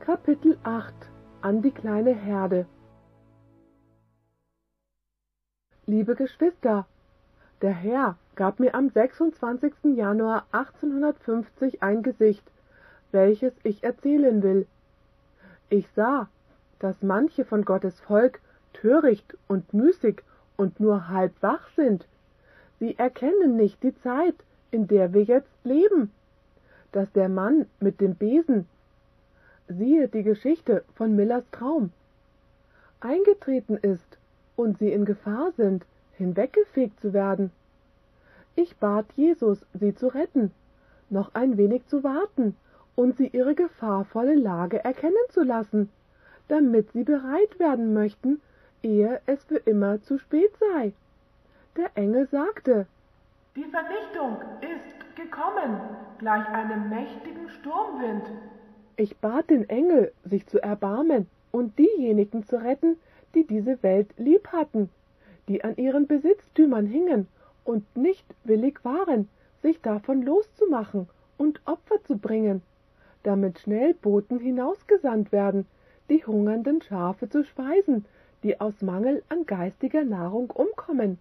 Kapitel 8 an die kleine Herde. Liebe Geschwister, der Herr gab mir am 26. Januar 1850 ein Gesicht, welches ich erzählen will. Ich sah, dass manche von Gottes Volk töricht und müßig und nur halb wach sind. Sie erkennen nicht die Zeit, in der wir jetzt leben, dass der Mann mit dem Besen, siehe die Geschichte von Millers Traum, eingetreten ist und sie in Gefahr sind, hinweggefegt zu werden. Ich bat Jesus, sie zu retten, noch ein wenig zu warten und sie ihre gefahrvolle Lage erkennen zu lassen, damit sie bereit werden möchten, ehe es für immer zu spät sei. Der Engel sagte: Die Vernichtung ist gekommen, gleich einem mächtigen Sturmwind. Ich bat den Engel, sich zu erbarmen und diejenigen zu retten, die diese Welt lieb hatten, die an ihren Besitztümern hingen und nicht willig waren, sich davon loszumachen und Opfer zu bringen, damit schnell Boten hinausgesandt werden, die hungernden Schafe zu speisen, die aus Mangel an geistiger Nahrung umkommen.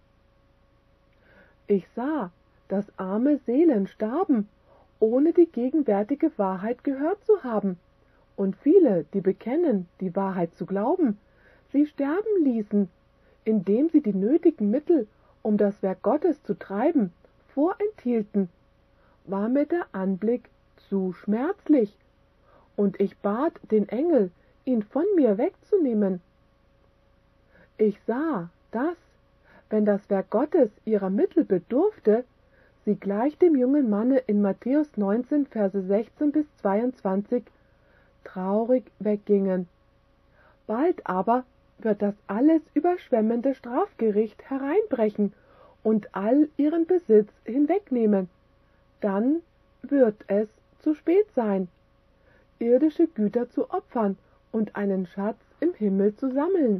Ich sah, dass arme Seelen starben, ohne die gegenwärtige Wahrheit gehört zu haben, und viele, die bekennen, die Wahrheit zu glauben, sie sterben ließen, indem sie die nötigen Mittel, um das Werk Gottes zu treiben, vorenthielten, war mir der Anblick zu schmerzlich, und ich bat den Engel, ihn von mir wegzunehmen. Ich sah, dass, wenn das Werk Gottes ihrer Mittel bedurfte, sie gleich dem jungen Manne in Matthäus 19, Verse 16 bis 22 traurig weggingen. Bald aber wird das alles überschwemmende Strafgericht hereinbrechen und all ihren Besitz hinwegnehmen. Dann wird es zu spät sein, irdische Güter zu opfern und einen Schatz im Himmel zu sammeln.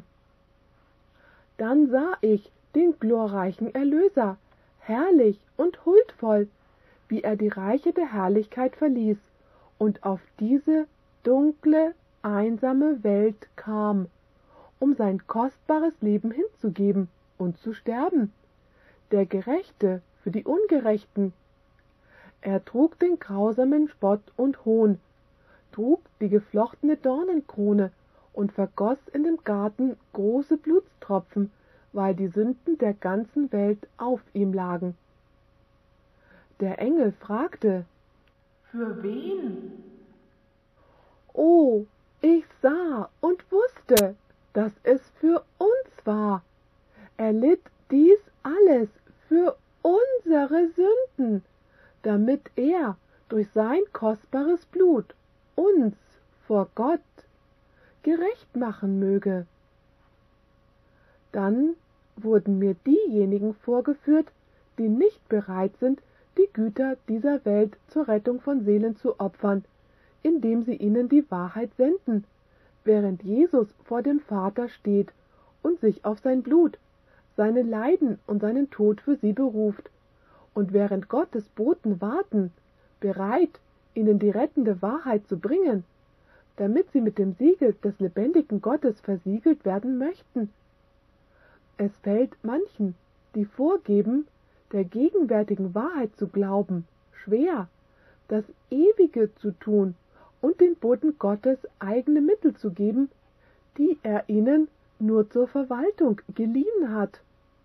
Dann sah ich den glorreichen Erlöser, herrlich und huldvoll, wie er die Reiche der Herrlichkeit verließ und auf diese dunkle, einsame Welt kam, um sein kostbares Leben hinzugeben und zu sterben, der Gerechte für die Ungerechten. Er trug den grausamen Spott und Hohn, trug die geflochtene Dornenkrone und vergoss in dem Garten große Blutstropfen, weil die Sünden der ganzen Welt auf ihm lagen. Der Engel fragte: Für wen? Oh, ich sah und wusste, dass es für uns war. Er litt dies alles für unsere Sünden, damit er durch sein kostbares Blut uns vor Gott gerecht machen möge. Dann wurden mir diejenigen vorgeführt, die nicht bereit sind, die Güter dieser Welt zur Rettung von Seelen zu opfern, indem sie ihnen die Wahrheit senden, während Jesus vor dem Vater steht und sich auf sein Blut, seine Leiden und seinen Tod für sie beruft, und während Gottes Boten warten, bereit, ihnen die rettende Wahrheit zu bringen, damit sie mit dem Siegel des lebendigen Gottes versiegelt werden möchten. Es fällt manchen, die vorgeben, der gegenwärtigen Wahrheit zu glauben, schwer, das Ewige zu tun und den Boten Gottes eigene Mittel zu geben, die er ihnen nur zur Verwaltung geliehen hat.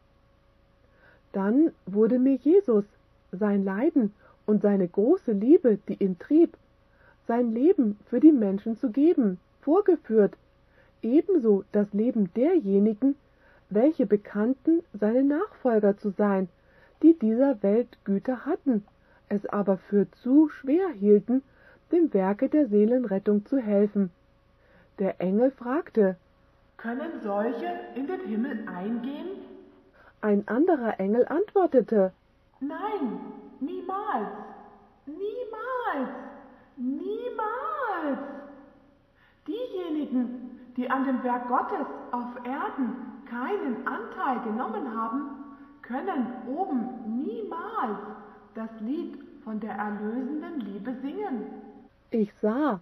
Dann wurde mir Jesus, sein Leiden und seine große Liebe, die ihn trieb, sein Leben für die Menschen zu geben, vorgeführt, ebenso das Leben derjenigen, welche bekannten, seine Nachfolger zu sein, die dieser Welt Güter hatten, es aber für zu schwer hielten, dem Werke der Seelenrettung zu helfen. Der Engel fragte: Können solche in den Himmel eingehen? Ein anderer Engel antwortete: Nein, niemals, niemals, niemals. Diejenigen, die an dem Werk Gottes auf Erden keinen Anteil genommen haben, können oben niemals das Lied von der erlösenden Liebe singen. Ich sah,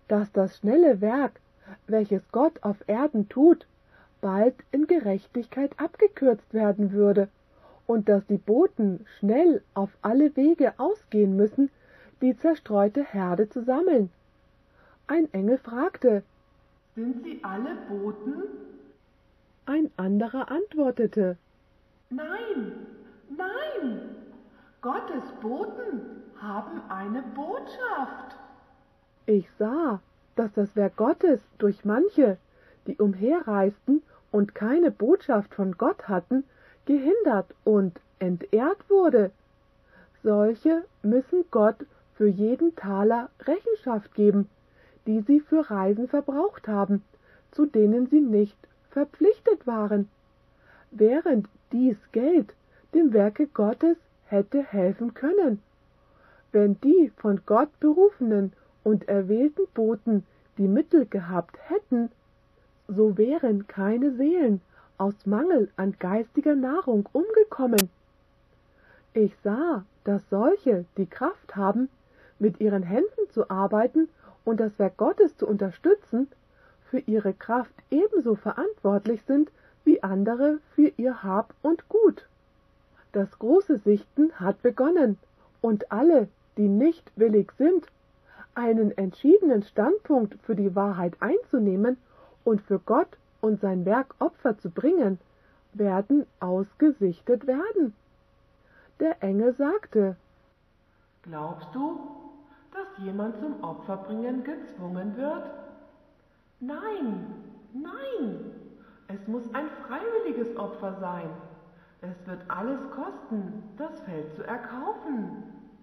dass das schnelle Werk, welches Gott auf Erden tut, bald in Gerechtigkeit abgekürzt werden würde, und dass die Boten schnell auf alle Wege ausgehen müssen, die zerstreute Herde zu sammeln. Ein Engel fragte: Sind sie alle Boten? Ein anderer antwortete: Nein, nein, Gottes Boten haben eine Botschaft. Ich sah, dass das Werk Gottes durch manche, die umherreisten und keine Botschaft von Gott hatten, gehindert und entehrt wurde. Solche müssen Gott für jeden Taler Rechenschaft geben, die sie für Reisen verbraucht haben, zu denen sie nicht verpflichtet waren, während dies Geld dem Werke Gottes hätte helfen können. Wenn die von Gott berufenen und erwählten Boten die Mittel gehabt hätten, so wären keine Seelen aus Mangel an geistiger Nahrung umgekommen. Ich sah, dass solche, die Kraft haben, mit ihren Händen zu arbeiten und das Werk Gottes zu unterstützen, für ihre Kraft ebenso verantwortlich sind wie andere für ihr Hab und Gut. Das große Sichten hat begonnen, und alle, die nicht willig sind, einen entschiedenen Standpunkt für die Wahrheit einzunehmen und für Gott und sein Werk Opfer zu bringen, werden ausgesichtet werden. Der Engel sagte: Glaubst du, dass jemand zum Opferbringen gezwungen wird? Nein, nein, es muss ein freiwilliges Opfer sein. Es wird alles kosten, das Feld zu erkaufen.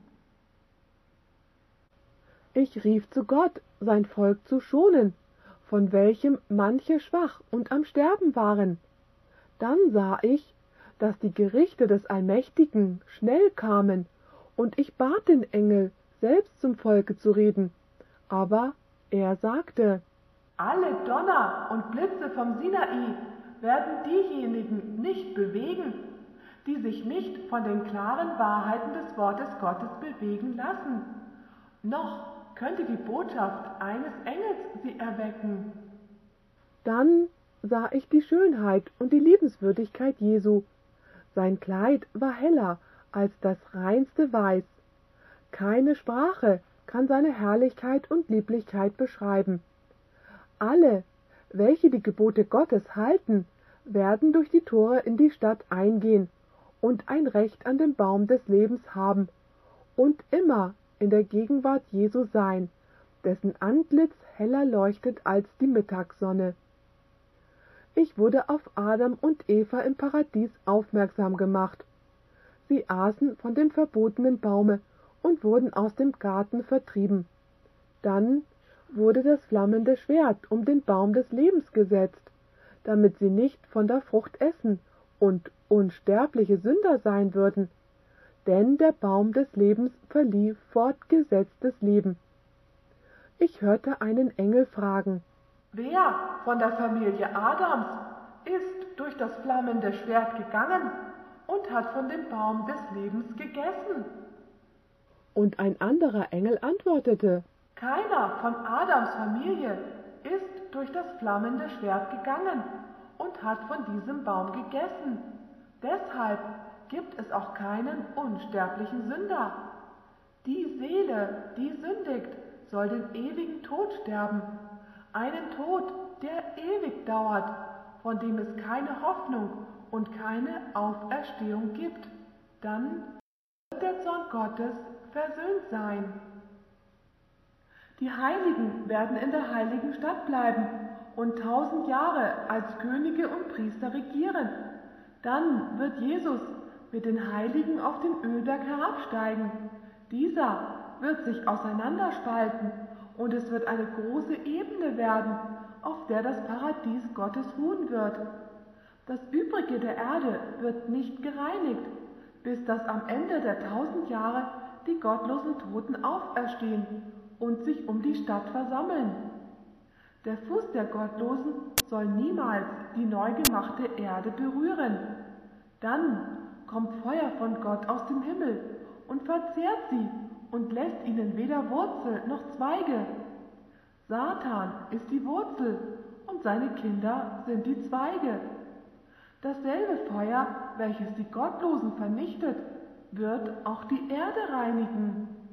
Ich rief zu Gott, sein Volk zu schonen, von welchem manche schwach und am Sterben waren. Dann sah ich, dass die Gerichte des Allmächtigen schnell kamen, und ich bat den Engel, selbst zum Volke zu reden. Aber er sagte: Alle Donner und Blitze vom Sinai werden diejenigen nicht bewegen, die sich nicht von den klaren Wahrheiten des Wortes Gottes bewegen lassen. Noch könnte die Botschaft eines Engels sie erwecken. Dann sah ich die Schönheit und die Liebenswürdigkeit Jesu. Sein Kleid war heller als das reinste Weiß. Keine Sprache kann seine Herrlichkeit und Lieblichkeit beschreiben. Alle, welche die Gebote Gottes halten, werden durch die Tore in die Stadt eingehen und ein Recht an dem Baum des Lebens haben und immer in der Gegenwart Jesu sein, dessen Antlitz heller leuchtet als die Mittagssonne. Ich wurde auf Adam und Eva im Paradies aufmerksam gemacht. Sie aßen von dem verbotenen Baume und wurden aus dem Garten vertrieben. Dann wurde das flammende Schwert um den Baum des Lebens gesetzt, damit sie nicht von der Frucht essen und unsterbliche Sünder sein würden, denn der Baum des Lebens verlieh fortgesetztes Leben. Ich hörte einen Engel fragen: Wer von der Familie Adams ist durch das flammende Schwert gegangen und hat von dem Baum des Lebens gegessen? Und ein anderer Engel antwortete: Keiner von Adams Familie ist durch das flammende Schwert gegangen und hat von diesem Baum gegessen. Deshalb gibt es auch keinen unsterblichen Sünder. Die Seele, die sündigt, soll den ewigen Tod sterben, einen Tod, der ewig dauert, von dem es keine Hoffnung und keine Auferstehung gibt. Dann wird der Zorn Gottes versöhnt sein. Die Heiligen werden in der heiligen Stadt bleiben und 1000 Jahre als Könige und Priester regieren. Dann wird Jesus mit den Heiligen auf den Ölberg herabsteigen. Dieser wird sich auseinanderspalten und es wird eine große Ebene werden, auf der das Paradies Gottes ruhen wird. Das Übrige der Erde wird nicht gereinigt, bis dass am Ende der 1000 Jahre die gottlosen Toten auferstehen und sich um die Stadt versammeln. Der Fuß der Gottlosen soll niemals die neu gemachte Erde berühren. Dann kommt Feuer von Gott aus dem Himmel und verzehrt sie und lässt ihnen weder Wurzel noch Zweige. Satan ist die Wurzel und seine Kinder sind die Zweige. Dasselbe Feuer, welches die Gottlosen vernichtet, wird auch die Erde reinigen.